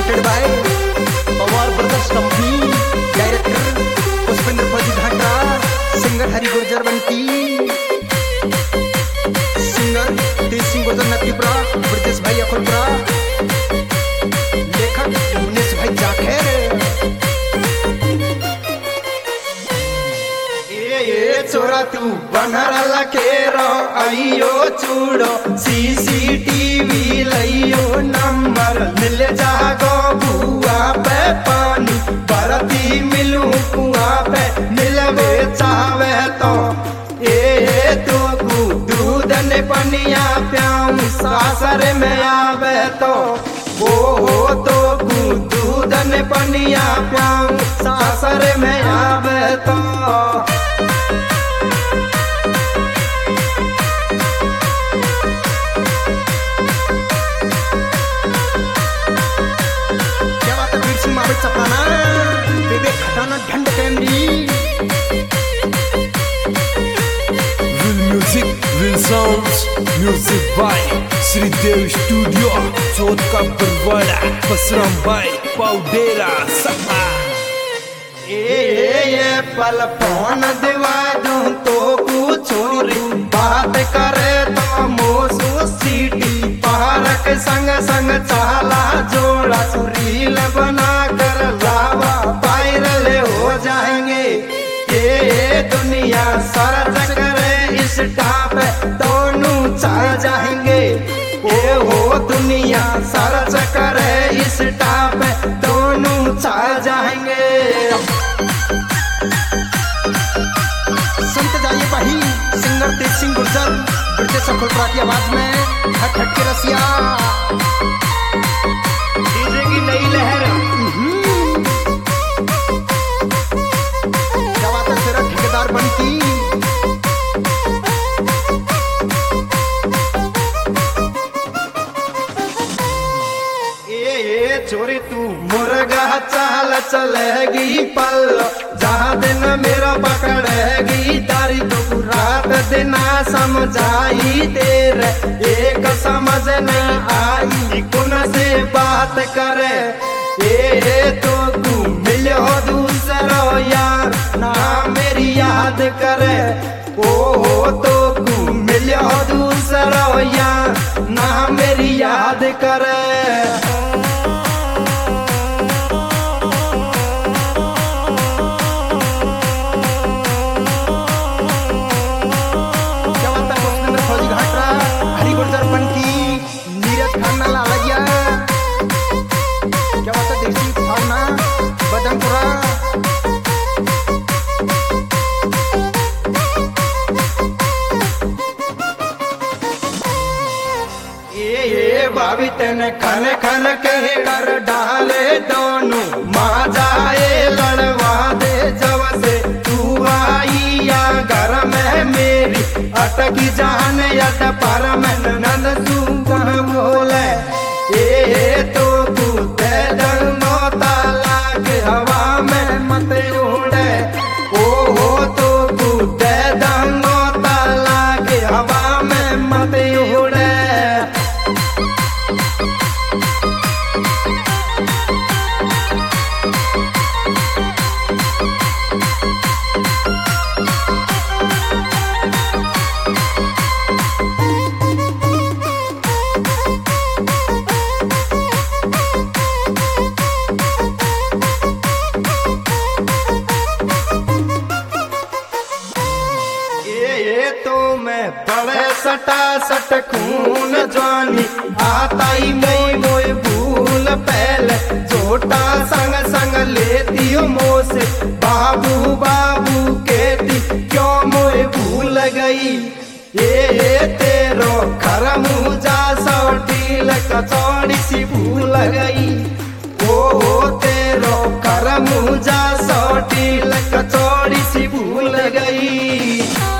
Distributed by Pawar brothers company. Director Pushpendra Fauji Ghata, singer Hari Gurjar Bunty, singer Tej Singh Gurjar Natipura, Brajesh भाई अकुलपुरा, लेखक मुनीश भाई जाखेर। छोरा तू बनरल केरो आइयो चूड़ो, सीसीटीवी लइयो नंबर, मिल जागो बुआ पे पानी, बरती मिलू कुआ पे, मिलवे चावे तो तो दूध ने पनिया प्याऊ, सासर में आवे तो हो तो दूध ने पनिया प्याऊ, सासर में आवे तो। Sapna Bebe Khatana Dhand Kaimri. Real music, real sounds, music by Shridev studio, Chauth का बरवाड़ा, बसराम भाई पाउडेरा सहा। ये पल फोन दिवा दूं तो कुछ छोरी, बात करे तो मोसू सीटी, पारक संग संग चाला जोड़ा, सुरील बना कर लावा वायरल हो जाएंगे। ये दुनिया सर्च करे इस टाप दोनों छा जाएंगे। ये हो दुनिया सर्च करे इस टाप दोनों छा जाएंगे। सुनते जाइए भाई, सिंगर तेज सिंह गुर्जर, ब्रजेश अकुलपुरा की आवाज में हट हट के रसिया, डीजे की नई लहर। क्या बात है तेरा ठेकेदार बनती। छोरी तू मुर्गा चाल चलेगी पल, जहाँ दिन मेरा पकड़ेगी तारी, तो रात दिन समझाई तेरे, एक समझ नहीं आई कौन से बात करे। ये तो तू मिलो दूसरा यार ना मेरी याद करे, ओ तो तू मिलो दूसरा यार ना मेरी याद करे। भाभी तेने खन खन के कर डाले दोनों, माँ जाए लड़वा दे जब से तू आई या घर में मेरी, अटकी जान यद पर मैं नंद सुन बोले। ये तो तू दे दंगो ताला के हवा में मत उड़े, ओ तो तू दे दंगो ताला के हवा में मत उड़े। बड़े सटा सट खून जवानी, आता ही मोई मोई भूल पहले, छोटा संग संग लेती हो मोसे, बाबू बाबू कहती क्यों मोई भूल गई। ये तेरो घर मुझा सौटील कचौड़ी सी भूल गई, ओ तेरो घर मुझा सौटील कचौड़ी सी भूल गई।